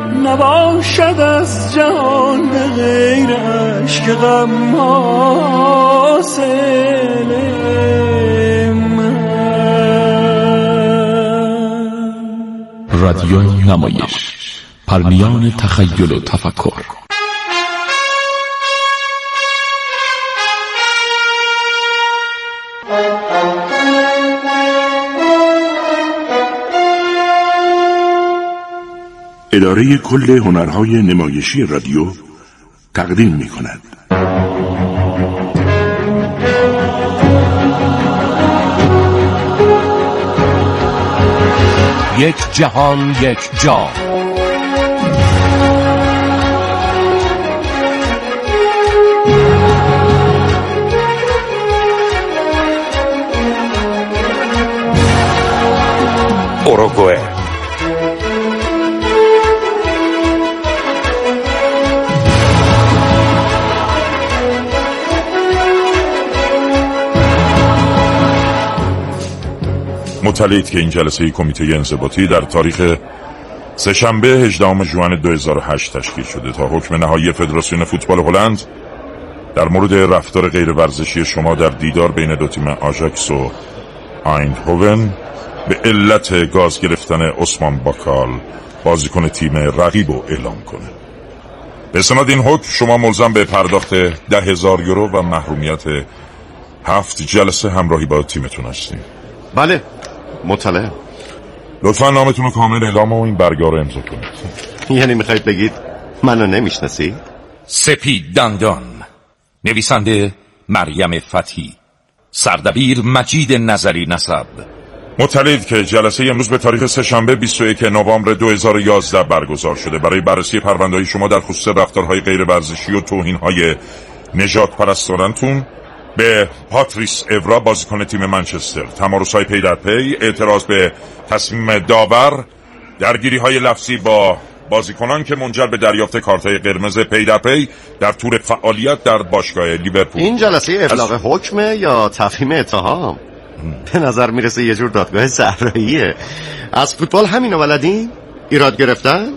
نباشد از جهان به غیرش که غم حاصل من. رادیو نمایش، پرمیان تخیل و تفکر. اداره کل هنرهای نمایشی رادیو تقدیم می‌کند. یک جهان یک جا. اوروگوئه. مطلعید که این جلسه کمیته انضباطی در تاریخ سه‌شنبه 18 ژوئن 2008 تشکیل شده تا حکم نهایی فدراسیون فوتبال هلند در مورد رفتار غیر ورزشی شما در دیدار بین دو تیم آژاکس و آیندهوون به علت گاز گرفتن عثمان باکال بازیکن تیم رقیب رو اعلام کنه. به اسناد این حکم شما ملزم به پرداخت 10,000 یورو و محرومیت 7 جلسه همراهی با تیمتون هستیم. بله، مطلع. لطفا نامتون رو کامل اعلام و این برگه رو امضا کنید. یعنی میخواید بگید منو نمیشناسید؟ سپید دندان، نویسنده مریم فتحی، سردبیر مجید نظری نسب. مطلعید که جلسه امروز به تاریخ سه‌شنبه 21 نوامبر 2011 برگزار شده برای بررسی پرونده‌های شما در خصوص رفتارهای غیر ورزشی و توهین‌های نژاد پرستانتون به پاتریس اورا بازیکن تیم منچستر، تمارس‌های پی در پی، اعتراض به تصمیم داور، درگیری‌های لفظی با بازیکنان که منجر به دریافت کارت‌های قرمز پی در پی در طول فعالیت در باشگاه لیورپول. این جلسه ابلاغ حکمه یا تفهیم اتهام؟ به نظر میرسه یه جور دادگاه صحراییه. از فوتبال همینو بلدین؟ ایراد گرفتن؟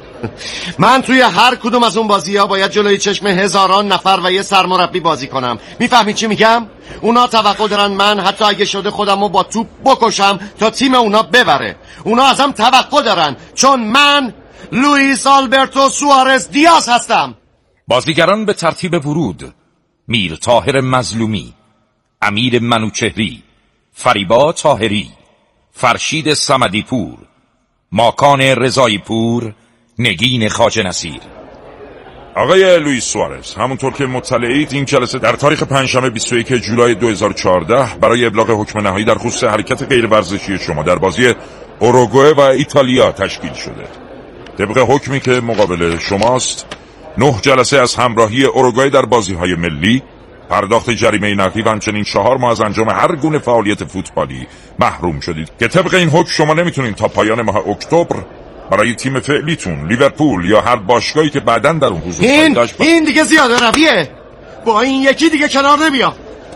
من توی هر کدوم از اون بازی‌ها باید جلوی چشم هزاران نفر و یه سرمربی بازی کنم. میفهمید چی میگم؟ اونا توقع دارن من حتی اگه شده خودمو با توپ بکشم تا تیم اونا ببره. اونا ازم توقع دارن چون من لوئیس آلبرتو سوارز دیاز هستم. بازیگران به ترتیب ورود: میر طاهر مظلومی، امیر منوچهری، فریبا طاهری، فرشید صمدی پور، ماکان رضایی پور، نگین خواجه نصیر. آقای لوئیس سوارز، همونطور که مطلعید این جلسه در تاریخ پنجشنبه 21 جولای 2014 برای ابلاغ حکم نهایی در خصوص حرکت غیر ورزشی شما در بازی اوروگوئه و ایتالیا تشکیل شده. طبق حکمی که مقابل شماست 9 جلسه از همراهی اوروگوئه در بازی‌های ملی، پرداخت جریمه نقدی و همچنین 4 ماه از انجام هر گونه فعالیت فوتبالی محروم شدید که طبق این حکم شما نمیتونید تا پایان ماه اکتبر برای تیم فعلیتون لیورپول یا هر باشگاهی که بعداً در اون حضور داشت این دیگه زیاده رویه. با این یکی دیگه کنار نمیام.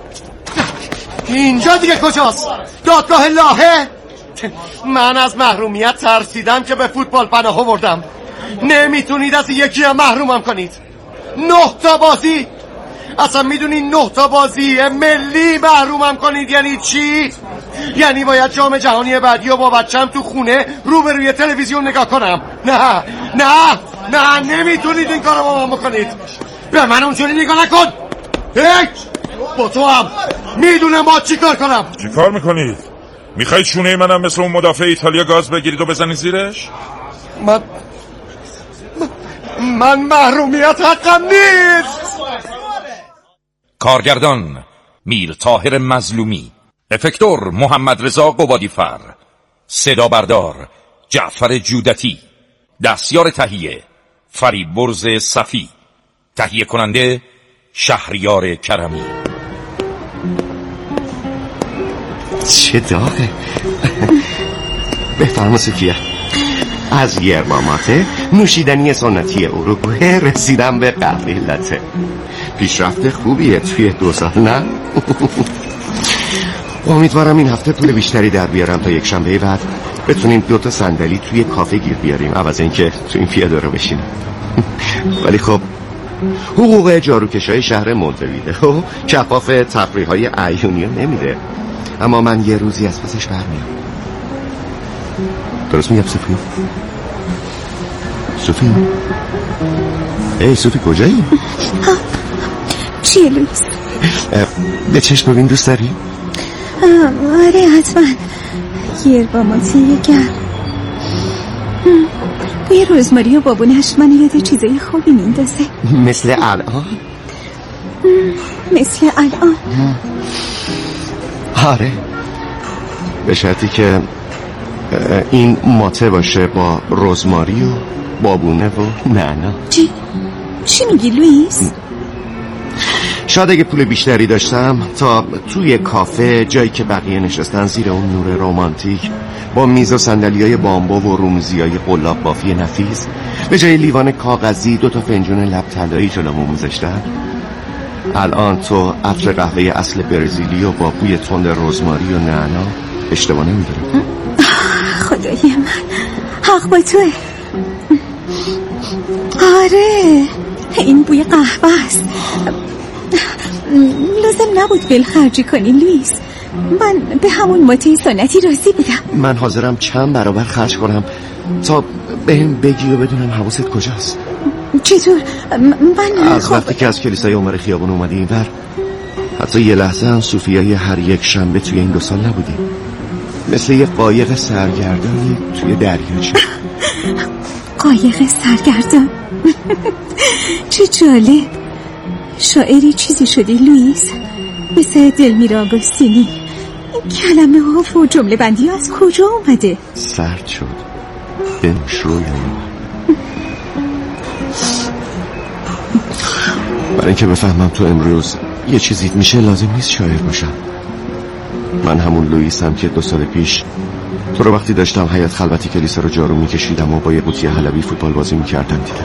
اینجا دیگه کجاست؟ دادگاه لاهه؟ من از محرومیت ترسیدم که به فوتبال پناه آوردم. نمیتونید از یکی هم محرومم کنید. 9 تا بازی. اصلا میدونی 9 تا بازی ملی محرومم کنید یعنی چی؟ یعنی باید جام جهانی بعدی و با بچم تو خونه روبروی تلویزیون نگاه کنم. نه نه نه، نمیتونید این کارو با من بکنید. به من اونجوری نگاه نکن. با تو هم میدونم با چی کار کنم. چی کار میکنید؟ میخواید شونه منم مثل اون مدافع ایتالیا گاز بگیرید و بزنید زیرش؟ من محرومیت حقم نیست. کارگردان: میر طاهر مظلومی، افکتور: محمد رضا قبادیفر، صدا بردار: جعفر جودتی، دستیار تهیه: فریبرز صفی، تهیه کننده: شهریار کرمی. چه داغه. بفرما سوفیا. از یرماماته نوشیدنی سنتی اوروگوئه رسیدم به قهوه لته. پیشرفت خوبیه توی 2 سال، نه؟ امیدوارم این هفته پول بیشتری در بیارم تا یک شنبه بعد بتونیم 2 صندلی توی کافه گیر بیاریم عوض اینکه تو این پیاده رو بشینیم. ولی خب حقوق جاروکشای شهر مونتویدئو خب کفاف تفریح‌های عیونی نمیده، اما من یه روزی از پسش برمیام. درست میگم صوفی؟ صوفی؟ ای صوفی کجایی؟ چیه لویس؟ به چشم ببین دوست داری؟ آره حتما. yerba mate گرم، بوی رزماری و بابونش من یاد چیزای خوبی میندازه. مثل الان؟ مثل الان؟ آره، به شرطی که این ماته باشه با رزماری و بابونه و نعنا. چی میگی لویس؟ شاید اگه پول بیشتری داشتم تا توی کافه جایی که بقیه نشستن زیر اون نور رومانتیک با میز و صندلی‌های بامبو و رومزی‌های قلاب بافی نفیس به جای لیوان کاغذی 2 فنجون لب طلایی جلومون میذاشتن، الان تو عطر قهوه اصل برزیلی و با بوی تند رزماری و نعنا اشتباه نمی‌دارم. خدای من، حق با توه. آره، این بوی قهوه است. لازم نبود ول خرجی کنی لویس، من به همون ماته سنتی راضی بودم. من حاضرم چند برابر خرج کنم تا بهم بگی و بدونم حواست کجاست. چطور؟ من از وقتی که از کلیسای عمر خیابون اومدی این بر حتی یه لحظه هم صوفیای هر یک شنبه توی این 2 سال نبودی، مثل یه قایق سرگردانی توی دریاچه. قایق سرگردان؟ چه جالب. شاعری چیزی شدی لویس، مثل دلمیر آگوستینی. این کلمه ها و جمله بندی ها از کجا اومده؟ سرد شد، بنوش روی برای اینکه بفهمم تو امروز یه چیزیت میشه لازم نیست شاعر باشم. من همون لویسم که 2 سال پیش تو رو وقتی داشتم حیاط خلوتی کلیسا رو جارو میکشیدم و با یه قوطی حلبی فوتبال بازی میکردم دیدم.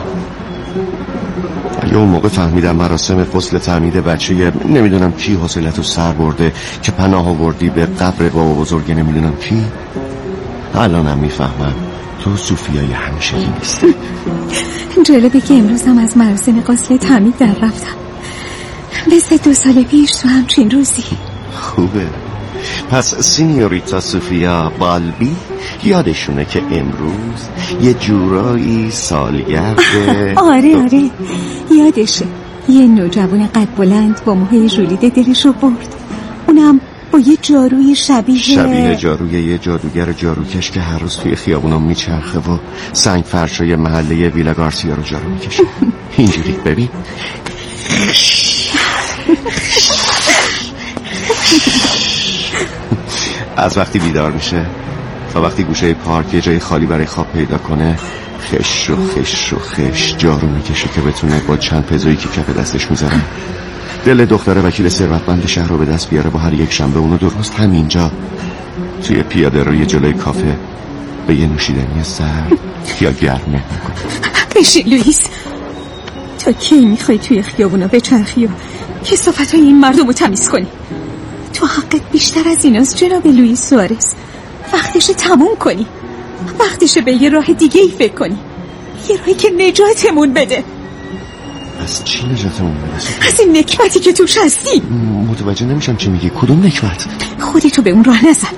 اون موقع فهمیدم مراسم غسل تعمید بچه نمیدونم کی حوصله‌تو سر برده که پناه آوردی به قبر بابا بزرگ نمیدونم کی. الانم میفهمم تو صوفیای همیشگی نیست. جالبه که امروز هم از مراسم غسل تعمید در رفتم، مثل 2 سال پیش تو همچین روزی. خوبه. پس سینیوریتا صوفیا بالبی یادشونه که امروز یه جورایی سالگرد. آره یادشه. یه نوجوان قد بلند با موهای ژولیده دلش رو برد، اونم با یه جاروی شبیه جاروی یه جادوگر جاروکش که هر روز توی خیابونا میچرخه و سنگ فرشای محله ویلا گارسیا رو جارو میکشه. اینجوری ببین. از وقتی بیدار میشه تا وقتی گوشه پارک یه جای خالی برای خواب پیدا کنه خش و خش جارو میکشه که بتونه با چند پزویی که کف دستش میذاره دل دختر وکیل ثروتمند شهر رو به دست بیاره با هر یک شنبه اونو درست همینجا توی پیاده روی جلوی کافه به یه نوشیدنی سرد یا گرم میکنه. بشی لویس، تا کی میخوای توی خیابونا بچرخی و کثافت‌های این مردم رو تمیز کنی؟ تو حقت بیشتر از ایناست جناب لوئیس سوارز. وقتشه تموم کنی، وقتشه به یه راه دیگه ای فکر کنی، یه راهی که نجاتمون بده. از چی نجاتمون بده؟ از این نکبتی که توش هستی. متوجه نمیشم چی میگی. کدوم نکبت؟ خودتو به اون راه نزن.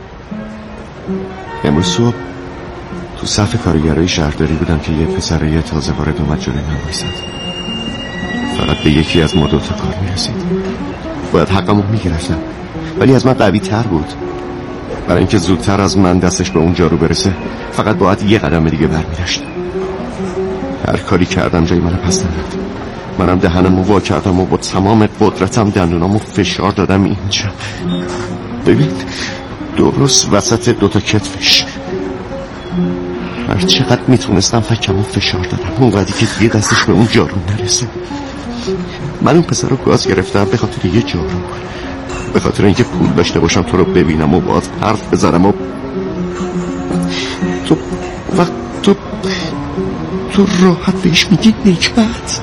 امروز صبح تو صف کارگرای شهرداری بودم که یه پسره تازه وارد اومد جلوی من وایساد. فقط به یکی از ما 2 تا کار میرسید. باید حقمو میگرفتم، ولی از من قوی تر بود. برای اینکه زودتر از من دستش به اون جارو برسه فقط باید یه قدم دیگه برمی‌داشت. هر کاری کردم جای منو پس نداد. منم دهنمو وا کردم و با تمام قدرتم دندونامو فشار دادم اینجا. ببین درست وسط 2 تا کتفش. هر چقدر میتونستم فکمو فشار دادم اونقدری که دیگه دستش به اون جارو نرسه. من اون پسر رو گاز گرفتم به خاطر یه جارو، به خاطر اینکه پول داشته باشم تو رو ببینم و باید حرف بزنم و تو راحت بهش میگی نکبت.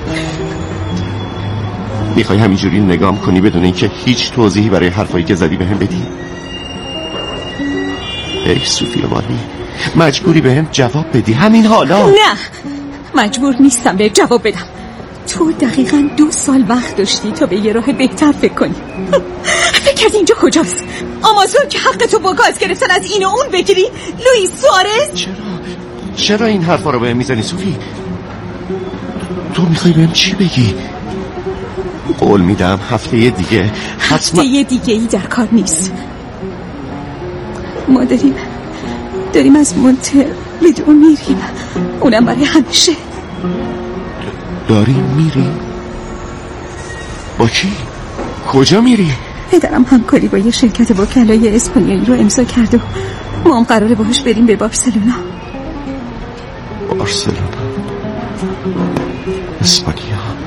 میخوای همینجوری نگام کنی بدون اینکه هیچ توضیحی برای حرفایی که زدی بهم بدی؟ ای صوفی مانی، مجبوری بهم جواب بدی همین حالا. نه، مجبور نیستم به جواب بدم. تو دقیقاً 2 سال وقت داشتی تا به یه راه بهتر فکر کنی. فکر کردی اینجا کجاست؟ آمازون که حق تو با گاز گرفتن از این و اون بگیری؟ لوئیس سوارز؟ چرا این حرفا رو بهم میزنی صوفی؟ تو میخوای بهم چی بگی؟ قول میدم هفته دیگه هفته دیگه ای در کار نیست. ما داریم از مونتر بدون میریم، اونم برای همیشه. داریم میریم؟ با کی؟ کجا میری؟ پدرم همکاری با یه شرکت وکلای اسپانیایی رو امضا کرد و ما هم قراره باهاش بریم به بارسلونا. اسپانیا،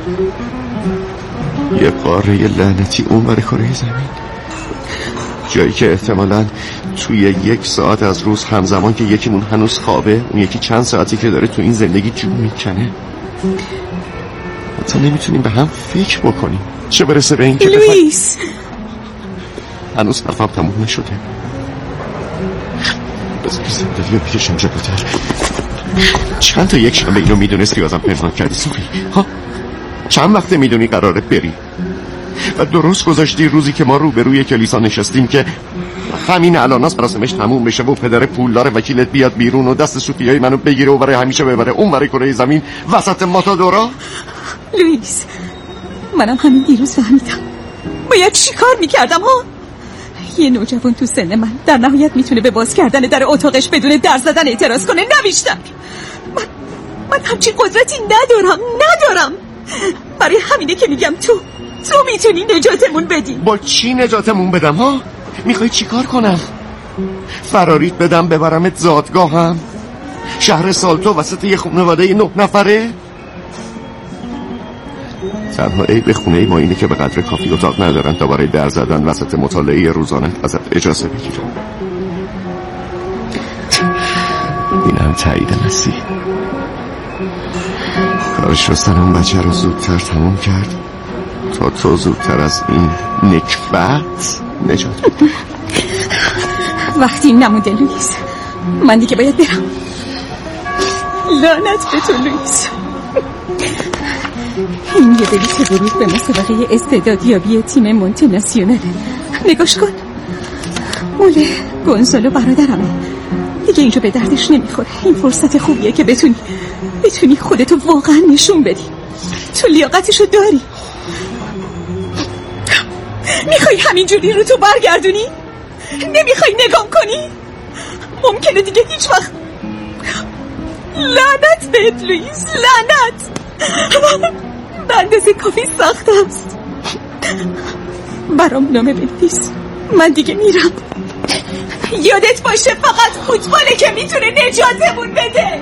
یه قاره لعنتی اون برای کره زمین، جایی که احتمالاً توی 1 ساعت از روز همزمان که یکیمون هنوز خوابه، اون یکی چند ساعتی که داره تو این زندگی جون میکنه. حتی نمیتونیم به هم فکر بکنیم، چه برسه به این که لوئیس هنوز حرفم تموم نشده. بذاری صندلی رو بکشم جلوتر. چند تا یک شنبه اینو میدونستی ازم پنهان کردی صوفی؟ ها؟ چند وقته میدونی قراره بری و درست گذاشتی روزی که ما روبروی کلیسا نشستیم که همین الاناست مراسمش تموم بشه و پدر پولدار وکیلت بیاد بیرون و دست صوفیای منو بگیره و برای همیشه ببره اون برای کره زمین وسط ماتادورا. لوئیس، منم همین دیروز فهمیدم باید چی کار میکردم. ها، یه نوجوان تو سن من در نهایت میتونه به باز کردن در اتاقش بدون در زدن اعتراض کنه، نه بیشتر. من همچین قدرتی ندارم. برای همینه که میگم تو میتونی نجاتمون بدی. با چی نجاتمون بدم؟ ها؟ میخوای چی کار کنم؟ فراریت بدم ببرمت زادگاهم؟ شهر سالتو وسط یه خانواده 9 نفره؟ تنها عیب خونه ما اینه که به قدر کافی اتاق ندارن تا برای در زدن وسط مطالعه روزانه ازت اجازه بگیرن. این هم تایید نسی. کار شستن اون بچه رو زودتر تموم کرد تا تو زودتر از این نکبت نجات بدی. وقتی نمونده لوئیس، من دیگه باید برم. لعنت به تو لوئیس. این یه بلیط ورود به مسابقه استعدادیابی تیم مونته ناسیوناله. نگاش کن، مول گونزالو برادرمه. دیگه اینجا به دردش نمیخوره. این فرصت خوبیه که بتونی خودتو واقعا نشون بدی. تو لیاقتشو داری. میخوای همینجوری رو تو برگردونی؟ نمیخوای نگام کنی؟ ممکنه دیگه هیچ وقت. لعنت بهت لوئیس، لعنت. به اندازه کافی سخت است. برام نامه بنویس، من دیگه میرم. یادت باشه فقط فوتباله که میتونه نجاتمون بده.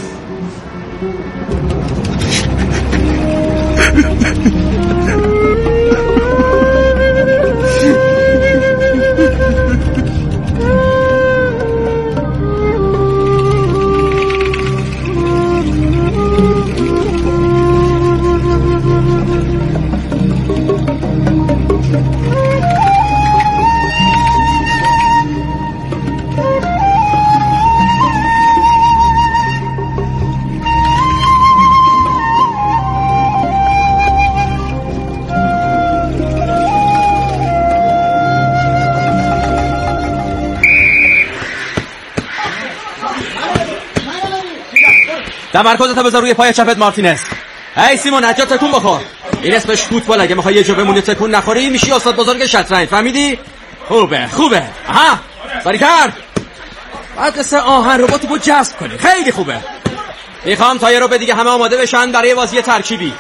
تمرکزتو بذار روی پای چپت مارتینز. هی سیمون نجات تکون بخور. این اسمش فوتبال. اگه میخوای یه جا بمونی تکون نخوری میشی استاد بزرگ شطرنج، فهمیدی؟ خوبه. آها، ساری کرد. بعد مثل آهن رو با توپو جذب کنی. خیلی خوبه. میخوام تا یه رو به دیگه همه آماده بشن برای بازی ترکیبی.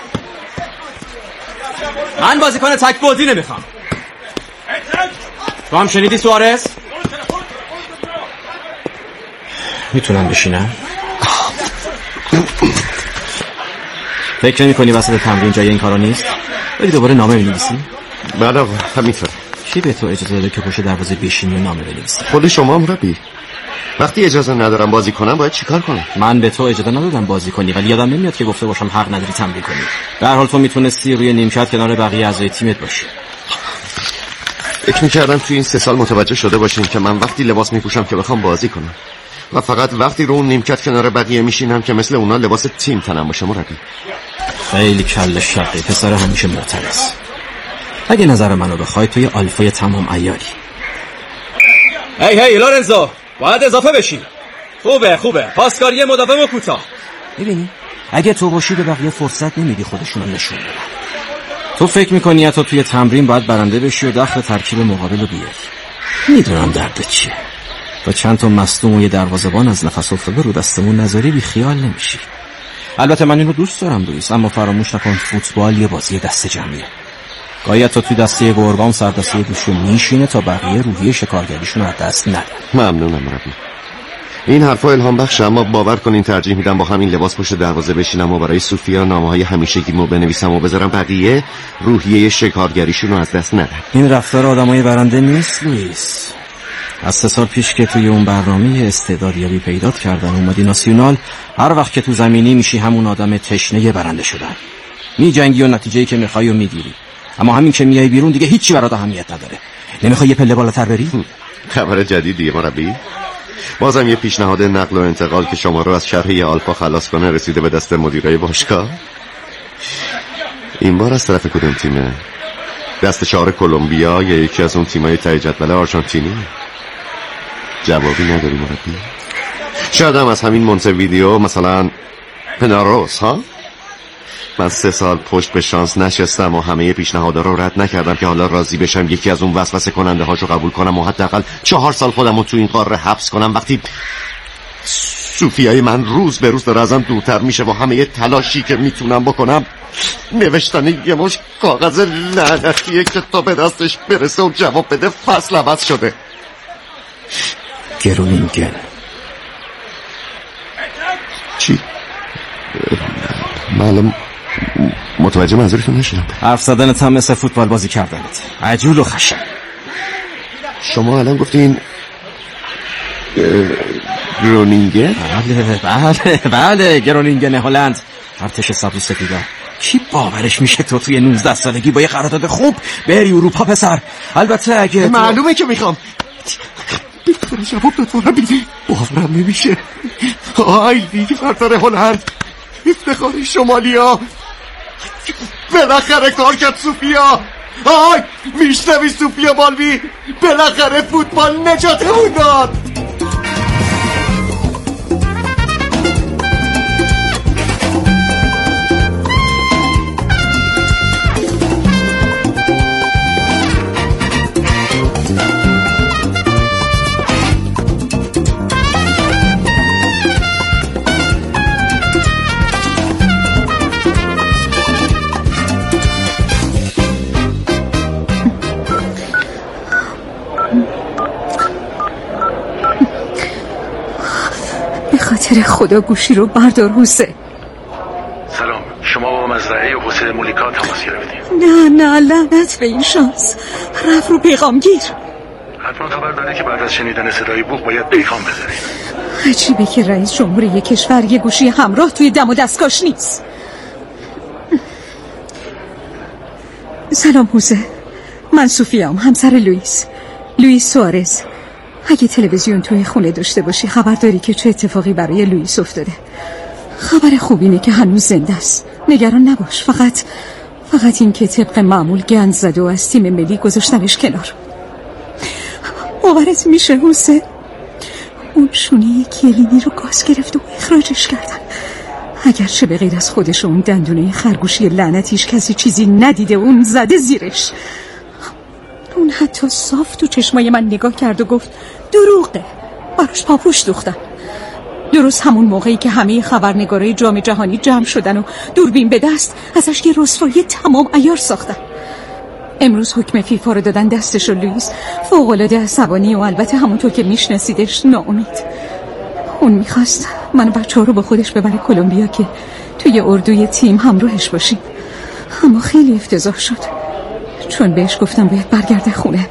من بازیکن تک بازی نمیخوام. تو هم شنیدی سوارز؟ میتونم بشینم؟ فکر نمی کنی وسط تمرین جای این کارا نیست؟ بری دوباره نامه بنویسی؟ بله آقا، همینطور. کی به تو اجازه داده که پشت دروازه بشینی و نامه بنویسی؟ خود شما مربی. وقتی اجازه ندارم بازی کنم باید چیکار کنم؟ من به تو اجازه ندادم بازی کنی، ولی یادم نمیاد که گفته باشم حق نداری تمرین کنی. به هر حال تو میتونستی روی نیمکت کنار بقیه اعضای تیمت باشی. فکر می‌کردم توی این 3 سال متوجه شده باشین که من وقتی لباس میپوشم که بخوام بازی کنم و فقط وقتی رو اون نیمکت کنار بقیه میشینم که مثل اونا لباس تیم تنم باشه. مربی خیلی کله شقی، پسر همیشه معترض. اگه نظر منو بخوای توی آلفای تمام عیاری. هی لورنزو، باید اضافه بشی. خوبه پاسکاری مداوم و کوتاه. ببینی اگه تو باشی به بقیه فرصت نمیدی خودشونو نشون بدن. تو فکر میکنی تو توی تمرین باید برنده بشی و داخل ترکیب مقابل رو بیاری. میدونم دردت چیه. با چند تا مصدوم و یه دروازه‌بان از نفس افتاده رو دستمون نذاری بی خیال نمیشی. البته من اینو دوست دارم لوئیس، اما فراموش نکن فوتبال یه بازی دست جمعیه. گاهی تو توی دسته گرگان سر دسته دوشو میشینه تا بقیه روحیه شکارگریشون رو از دست ندن. ممنونم مربی. این حرفا الهام بخشه، اما باور کنین ترجیح میدم با همین لباس پشت دروازه بشینم و برای سوفیا نامه‌های همیشگیمو بنویسم و بذارم بقیه روحیه شکارگریشون رو از دست ندن. این رفتار آدمای برنده نیست لوئیس. از 3 سال پیش که توی اون برنامه استعدادیابی پیدات کردن اومدی ناسیونال، هر وقت که تو زمینی میشی همون آدم تشنه برنده شدن. میجنگی و نتیجه‌ای که میخوای و میگیری، اما همین که میای بیرون دیگه هیچی برات اهمیت نداره. نمیخوای یه پله بالاتر بری؟ خبر جدیدیه مربی. بازم یه پیشنهاد نقل و انتقال که شما رو از شرح آلفا خلاص کنه رسیده به دست مدیرای باشگاه. این بار از طرف کدوم تیمه؟ دست 4 کلمبیا یا یکی از اون تیمای ته جدول آرژانتینی؟ جوابی نداری مربی؟ شاید هم از همین مونته‌ویدئو، مثلا پناروس ها؟ من 3 سال پشت به شانس نشستم و همه پیشنهادها رو رد نکردم که حالا راضی بشم یکی از اون وسوسه کننده هاشو قبول کنم و حداقل 4 سال خودم رو تو این قاره حبس کنم، وقتی سوفیای من روز به روز داره ازم دورتر میشه و همه تلاشی که میتونم بکنم نوشتن یه مش کاغذ لعنتیه که تا به دستش برسه و جواب بده فصل عوض شده. گرونینگن. چی؟ معلوم متوجه منظورتون نشدم. حرف زدنت هم مثل فوتبال بازی کردنت، عجول و خشن. شما الان گفتین گرونینگن؟ بله گرونینگن هلند، ارتش سبز و سفیدا. کی باورش میشه تو توی 19 سالگی با یه قرارداد خوب بری اروپا پسر؟ البته اگه معلومه که میخوام. بهتره جواب داد بیدی. باورم نمیشه. آی لیگ برتر هلند، افتخار شمالیا، بالاخره کار کرد سوفیا. آی میشنوی سوفیا بالوی، بالاخره فوتبال نجاتمون داد. خدا گوشی رو بردار حسین. سلام، شما با مزرعه حسین مولیکا تماس گرفتید؟ نه لعنت به این شانس. رفت رو پیغامگیر. حتما خبر داده که بعد از شنیدن صدای بوق باید پیغام بذارید. عجیبه که رئیس جمهور یک کشور یه گوشی همراه توی دم و دستگاهش نیست. سلام حسین، من سوفیام، همسر لوئیس سوارز. اگه تلویزیون توی خونه داشته باشی خبر داری که چه اتفاقی برای لوئیس افتاده. خبر خوب اینه که هنوز زنده است. نگران نباش. فقط این که طبق معمول گند زده و از تیم ملی گذاشتنش کنار. باورت میشه حسین؟ اون شونه کلینی رو گاز گرفت و اخراجش کردن. اگرچه به غیر از خودش اون دندونه خرگوشی لعنتیش کسی چیزی ندیده اون زده زیرش. اون حتی صاف تو چشمای من نگاه کرد و گفت دروغه، براش پاپوش دوختن. درست همون موقعی که همه خبرنگارای جام جهانی جمع شدن و دوربین به دست ازش یه رسوایی تمام عیار ساختن. امروز حکم فیفا رو دادن دستش و لوئیس فوق‌العاده عصبانی و البته همونطور که میشناسیدش ناامید. اون میخواست من و بچه‌ها رو با خودش ببره کلمبیا که توی اردوی تیم همراهش باشیم، اما خیلی افتضاح شد چون بهش گفتم باید برگرده خونه.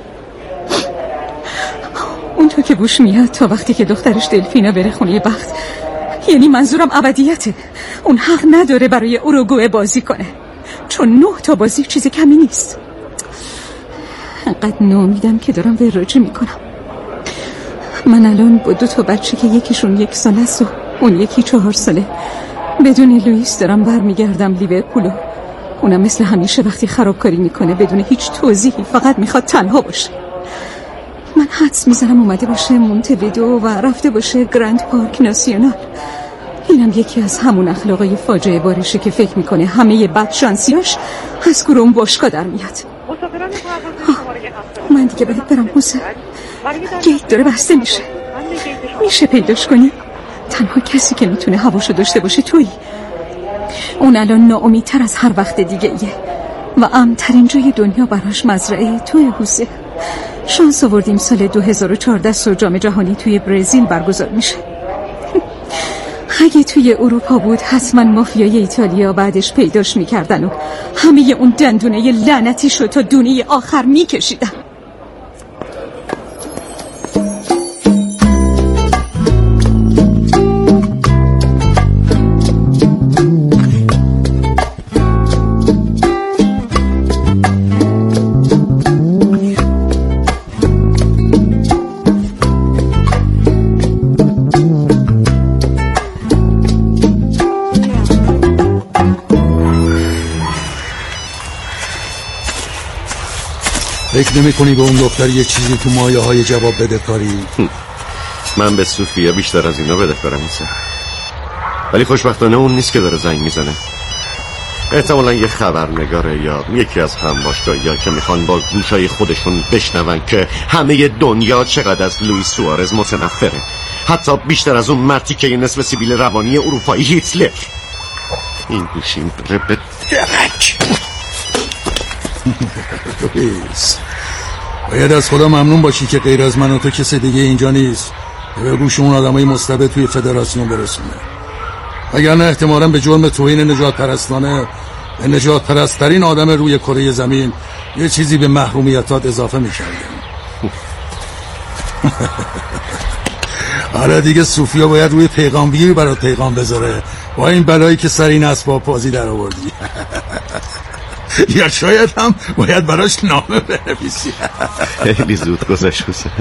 اون تو که بوش میاد تا وقتی که دخترش دلفینا بره خونه بخت، یعنی منظورم ابدیته. اون حق نداره برای اوروگوئه بازی کنه چون 9 تا بازی چیز کمی نیست. انقدر ناامیدم که دارم وراجی میکنم. من الان با 2 بچه که یکیشون 1 ساله است و اون یکی 4 ساله بدون لوئیس دارم برمیگردم لیورپول. اونم مثل همیشه وقتی خرابکاری میکنه بدون هیچ توضیحی فقط میخواد تنها باشه. من حدس میزنم اومده باشه مونته‌ویدئو و رفته باشه گرند پارک ناسیونال. اینم یکی از همون اخلاقای فاجعه باریشه که فکر میکنه همه بدشانسیاش از گروه اون باشگاه در میاد. من دیگه باید برم حسین. گیت داره بسته میشه پیداش کنی؟ تنها کسی که میتونه هواشو داشته باشه تویی. اون الان ناامیدتر از هر وقت دیگه ایه و امن‌ترین جای دنیا براش مزرعه توی حسین. شانس آوردیم سال 2014 سرجام جهانی توی برزیل برگزار میشه. اگه توی اروپا بود حتما مافیای ایتالیا بعدش پیداش میکردن و همه اون دندونه لعنتی شو تا دونه آخر میکشیدن. فکر نمی کنی به اون دختر یه چیزی تو مایه های جواب بده کاری؟ من به سوفیا بیشتر از اینا بده کارم میسه، ولی خوشبختانه اون نیست که داره زنگ میزنه. احتمالا یه خبرنگاره یا یکی از همباشگاه‌ها که میخوان با گوشای خودشون بشنون که همه دنیا چقدر از لوئیس سوارز متنفره، حتی بیشتر از اون مردی که یه نصف سیبیل روانی اروپایی هیتلر. این گوشیم بره به درک. باید از خدا ممنون باشی که غیر از من و تو کسی دیگه اینجا نیست که به گوش اون آدمای مستبد توی فدراسیون برسونه، وگرنه احتمالاً به جرم توهین نجات پرستانه به نجات پرست‌ترین آدم روی کره زمین یه چیزی به محرومیتات اضافه می‌کردیم. حالا دیگه سوفیا باید روی پیغامگیری برات پیغام بذاره با این بلایی که سر این اسباب بازی در آوردی. یا شاید هم باید براش نامه بنویسی. خیلی زود گذشت حسین.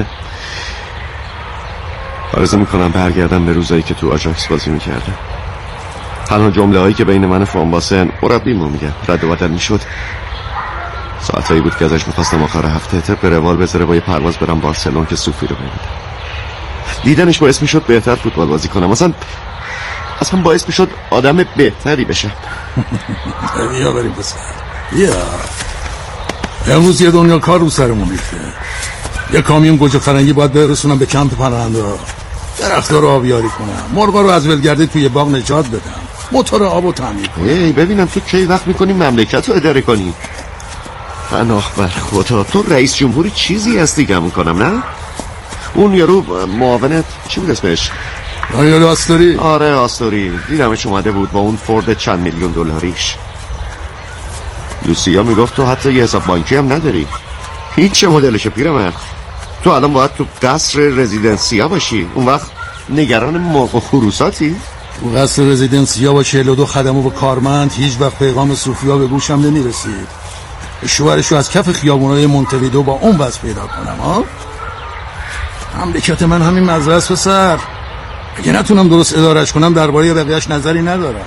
آرزو میکنم برگردم به روزایی که تو آژاکس بازی میکردم. تنها جمله هایی که بین من و فانباسن مربیمو میگم رد و بدل میشد. ساعتایی بود که ازش میخواستم آخر هفته طبق روال بذاره با یه پرواز برم بارسلون که صوفی رو ببینم. دیدنش باعث میشد بهتر فوتبال بازی کنم، اصلا باعث میشد آدم بهتری بشم. بیا بریم پسر. بیا امروز یه دنیا کار رو سرمون ریخته. یه کامیون گوجه فرنگی باید برسونم به کمپ پناهنده ها، درخت‌ها رو آبیاری کنم، مرغا رو از ولگردی توی باغ نجات بدم، موتور آب رو تعمیر کنم. ببینم تو کی وقت میکنی مملکت رو اداره کنی؟ پناه بر خدا، تو رئیس جمهوری چیزی هستی گمون کنم نه؟ اون یارو معاونت چی بود اسمش؟ دانیال آستوری. آره آستوری، دیدمش اومده بود با اون فورد چند میلیون دلاریش. لوسیا میگفت تو حتی یه حساب بانکی هم نداری. هیچ مدلشه پیرمرد. تو الان باید تو قصر رزیدنسیا باشی، اون وقت نگران مرغ و خروساتی؟ تو قصر رزیدنسیا با 42 خدم و کارمند هیچ وقت پیغام سوفیا به گوشم نمیرسید. شوهرشو از کف خیابونای مونته‌ویدئو با اون وضع پیدا کنم ها؟ مملکت من همین مزرعه است پسر. اگه نتونم درست ادارهش کنم درباره بقیه‌اش نظری ندارم.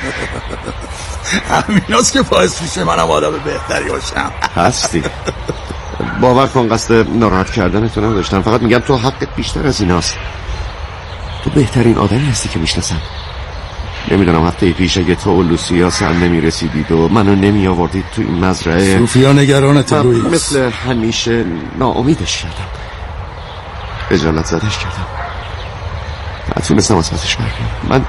همیناست که باعث میشه منم آدم بهتری باشم. هستی. باور کن قصد ناراحت کردنتو نداشتم، فقط میگم تو حقت بیشتر از ایناست. تو بهترین آدمی هستی که میشناسم. نمیدونم هفته پیش اگه تو و لوسیا سن نمیرسیدید و منو نمی آوردید تو این مزرعه، سوفیا نگرانت لوئیس. مثل همیشه ناامیدش کردم، خجالت زدش کردم، نتونستم از پسش برگردم. من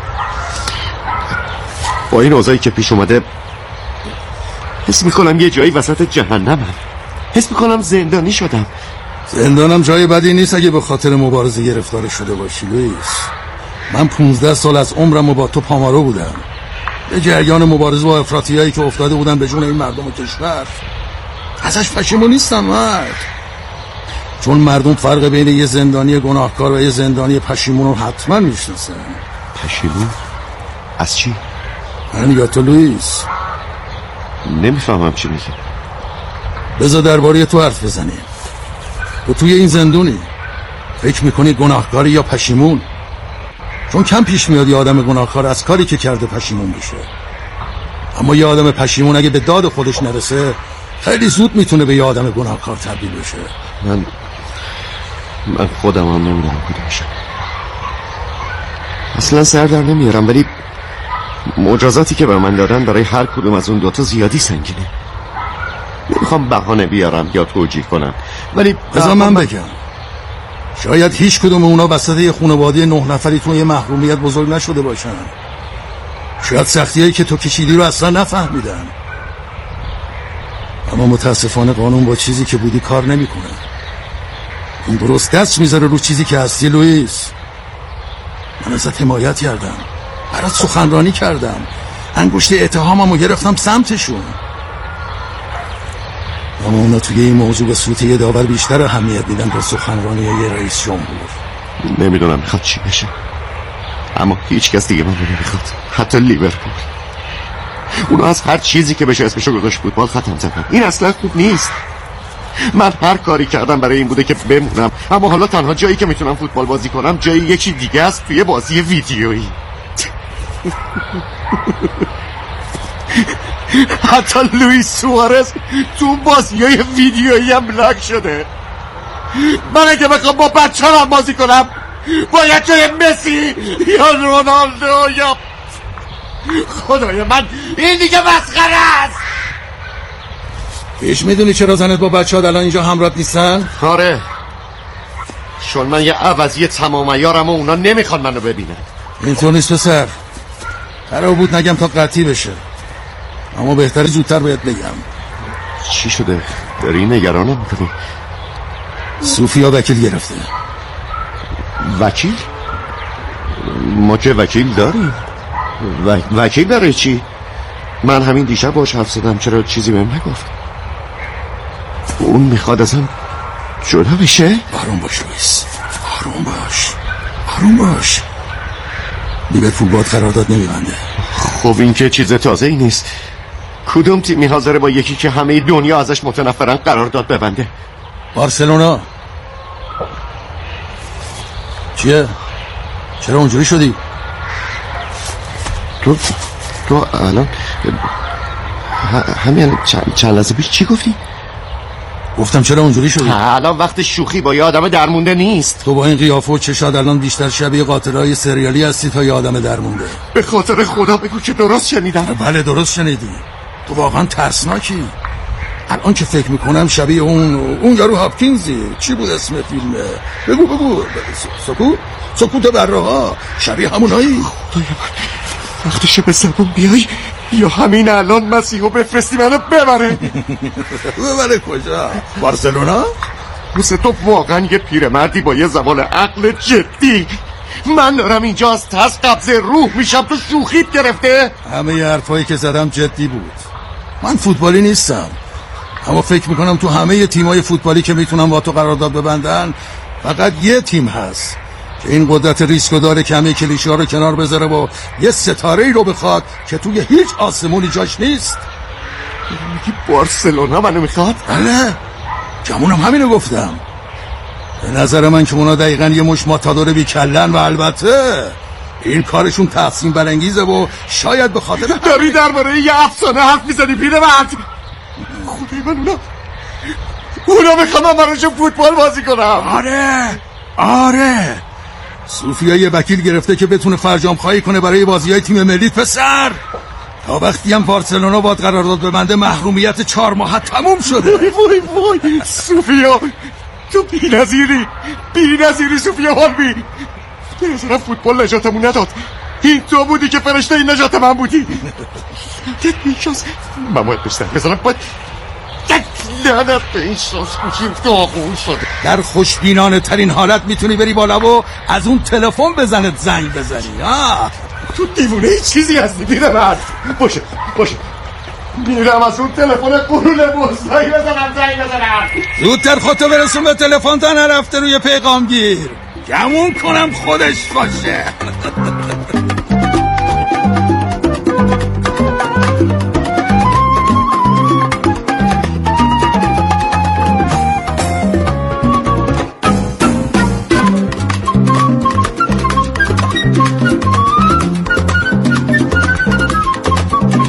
با این اوضاعی که پیش اومده حس میکنم یه جایی وسط جهنمم، حس میکنم زندانی شدم. زندانم جای بدی نیست اگه به خاطر مبارزه گرفتار شده باشی لوئیس. من 15 سال از عمرم با تو پامارو بودم، به جریان مبارزه با افراطیایی که افتاده بودن به جون این مردم کشور. ازش پشیمون نیستم مرد، چون مردم فرق بین یه زندانی گناهکار و یه زندانی پشیمون رو حتما میشناسن. پشیمون؟ از چی؟ من یا تو لوئیس؟ نمیفهمم چی میگی. بذار درباره تو حرف بزنیم. تو توی این زندونی فکر میکنی گناهکاری یا پشیمون؟ چون کم پیش میاد یه آدم گناهکار از کاری که کرده پشیمون بشه، اما یه آدم پشیمون اگه به داد خودش نرسه خیلی زود میتونه به یه آدم گناهکار تبدیل بشه. من خودم هم نمیدونم کدومشه. اصلا سر در نمیارم، ولی مجازاتی که به من دادن برای هر کدوم از اون دوتا زیادی سنگینه. نمیخوام بهانه بیارم یا توجیه کنم، ولی بذار من بگم. شاید هیچ کدوم اونا وسط یه خانواده 9 نفری تو یه محرومیت بزرگ نشده باشن. شاید سختیایی که تو کشیدی رو اصلا نفهمیدن. اما متاسفانه قانون با چیزی که بودی کار نمیکنه. اون درست دست میذاره رو چیزی که هستی. لوئیس، من ازت حمایت کردم، برات سخنرانی کردم، انگشت اتهاممو گرفتم سمتشون، اما اونا توی این موضوع به صورت یه داور بیشتر اهمیت میدن تا سخنرانی یه رئیس جمهور. نمیدونم میخواد چی بشه، اما هیچ کس دیگه من نمیخواد، حتی لیورپول. اونا از هر چیزی که بشه اسمشو گذاشت فوتبال ختم زدن. این اصلا خوب نیست. من هر کاری کردم برای این بوده که بمونم، اما حالا تنها جایی که میتونم فوتبال بازی کنم جایی یکی دیگه است، توی بازی ویدیویی. حتی لوئیس سوارز تو بازی‌های ویدیویی هم لاک شده. من اگه بخوام با بچه‌ام بازی کنم باید جای مسی یا رونالدو یا خدای من این دیگه مسخره است. پیش میدونی چرا زنت با بچه‌ها الان اینجا همراهت نیستن؟ آره، چون من یه عوضی تمام عیارم و اونا نمیخوان منو ببینن. اینطور نیست پسر. قرار بود نگم تا قطعی بشه، اما بهتره زودتر بهت بگم. چی شده؟ داری نگرانم میکنی؟ سوفیا وکیل گرفته. وکیل؟ ما که وکیل داریم. وکیل برای چی؟ من همین دیشب باش حرف زدم، چرا چیزی بهم نگفت؟ اون میخواد ازم جدا بشه؟ آروم باش لوئیس، آروم باش، آروم باش. لیورپول باید قرارداد نمیبنده. خب این که چیز تازه ای نیست. کدوم تیمی حاضره با یکی که همه دنیا ازش متنفرن قرارداد ببنده؟ بارسلونا. چیه؟ چرا اونجوری شدی؟ تو الان همین چند لحظه پیش چی گفتی؟ گفتم چرا اونجوری شدی؟ الان وقت شوخی با یه آدم درمونده نیست. تو با این قیافه و چشات الان بیشتر شبیه قاتلای سریالی هستی تا یه آدم درمونده. به خاطر خدا بگو که درست شنیدم. بله درست شنیدی. تو واقعا ترسناکی. الان که فکر میکنم شبیه اون یارو هاپکینزی. چی بود اسم فیلمه؟ بگو. سکوت بره‌ها. شبیه همونایی. خدای من، وقتشه به زبون بیای یا همین الان مسیحو بفرستی منو ببره. ببره کجا؟ بارسلونا؟ مثل تو واقعا یه پیرمردی با یه زبان عقل جدی. من دارم اینجا از ترس قبضه روح میشم، تو شوخیت گرفته؟ همه حرفایی که زدم جدی بود. من فوتبالی نیستم، اما فکر میکنم تو همه تیمای فوتبالی که میتونم با تو قرارداد ببندن فقط یه تیم هست که این قدرت ریسکو داره که همه کلیشه ها رو کنار بذاره و یه ستاره‌ای رو بخواد که توی هیچ آسمونی جاش نیست. میگی بارسلونا منو میخواد؟ بله، جمونم همینو گفتم. به نظر من که اونا دقیقا یه مش ماتادور بیکلن و البته این کارشون تحسین برانگیزه و شاید به خاطر داری درباره یه افسانه حرف میزنی پیرمرد. خدای من اونا میخوام براشون فوتبال بازی کنم. آره سوفیا یه وکیل گرفته که بتونه فرجام خواهی کنه برای بازی‌های تیم ملی. پسر تا وقتی هم بارسلونا باید قرارداد ببنده محرومیت 4 ماه تموم شده. وای سوفیا تو بی‌نظیری سوفیا هالبی. نظرم فوتبال نجاتمون نداد. این تو بودی که فرشته این نجات من بودی. من باید بشتر بزنم، باید لعنت به این شاش کشیم داغون شده. در خوشبینانه ترین حالت میتونی بری بالا و از اون تلفن بزنت زنگ بزنی. تو دیوونه چیزی هستی پیرمرد. باشه میرم از اون تلفن قرون بزرگی زنگ بزنم. زودتر خودتو برسون به تلفن تا نرفته روی پیغامگیر. گمون کنم خودش باشه.